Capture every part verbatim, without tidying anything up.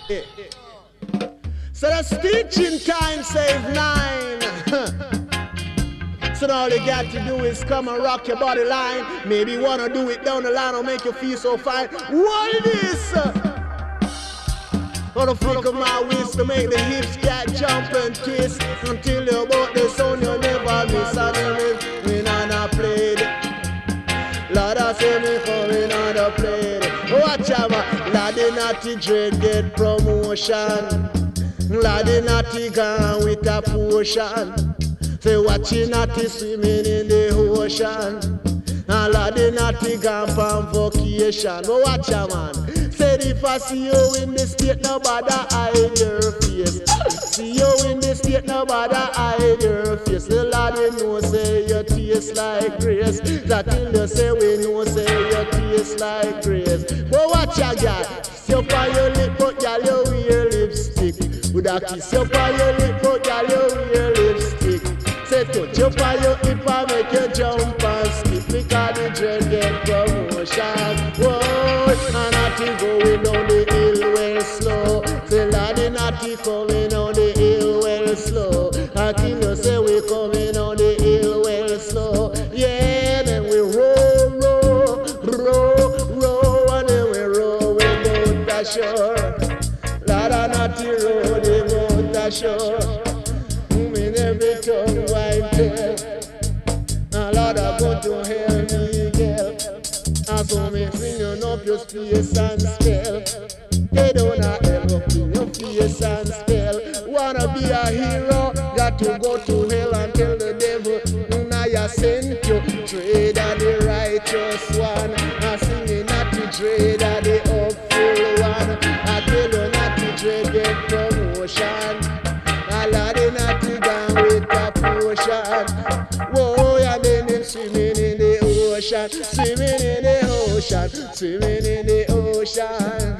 So the stitching time save nine. So all you got to do is come and rock your body line. Maybe you wanna do it down the line or make you feel so fine. What it is? For the flick of my waist to make the hips get jump and twist. Until you're about the sound you never miss. And if we not played, Lord I say me coming on the plate. Watch out, Laddie Natty Dread get promotion. Laddie Natty gone with a potion. Say watching Natty swimming in the ocean. And Laddie Natty gone from vacation. But watch out, man. Said if I see you in the state, nobody hide your face. See you in the state, nobody hide your face. The Laddie know say you taste like grace. That till you say we know say you taste like grace. But watch out, girl. Kiss you on your lip, but girl you wear lipstick. Would I kiss you on your lip, but girl you wear lipstick. Say touch you on your hip and make you jump and skip. Because the dread get promotion. Whoa, and Natty going on the hill well slow. Say Laddie Natty coming on the hill well slow. I kill you say we coming on the hill well slow. Yeah, then we roll, roll, roll, roll, and then we roll we bout the shore. Laddie Natty roll the bout the shore. Moving every tongue white tail. And Lord I go to hell me girl. And so me singing up your space and spell. They don't ever feel your face and spell. Wanna be a hero, got to go to hell and tell the devil, now you sent you. Trade are the righteous one. I'm singing not to trade are the hopeful one. I tell you not to trade get promotion. I love it not to gone with a potion. Whoa, and then them swimming in the ocean, swimming in the ocean, swimming in the ocean.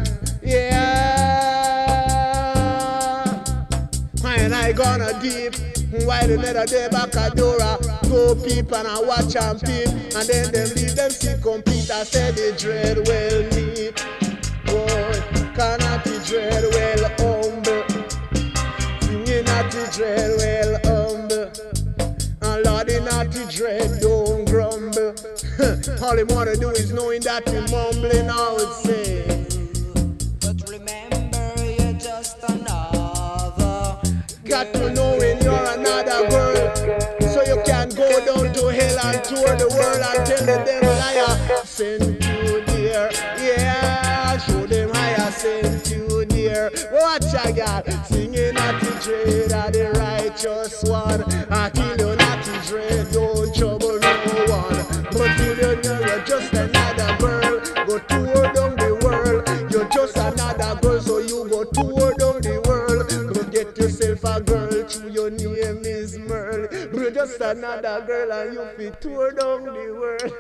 Yeah. And I gonna deep while another day back at Dora. Go peep and I watch and peep. And then them leave them see compete. I said the dread well neat. Boy, cannot the dread well humble. Singing at the dread well humble. And Lordy not the dread don't grumble. All he wanna do is knowing that he mumbling out saying. But remember you're just another. Got to know when you're another girl. So you can go down to hell and tour the world and tell the devil I sent you there. Yeah, show them I sent you there. Watch I got singing at the dread of the righteous one. I kill you not to dread, don't trouble no one. But till you know you're just another girl, go tour down the world. You're just another girl, so you go tour down the world. Go get yourself a girl, true your name is Merle. You're just another girl and you fit tour down the world.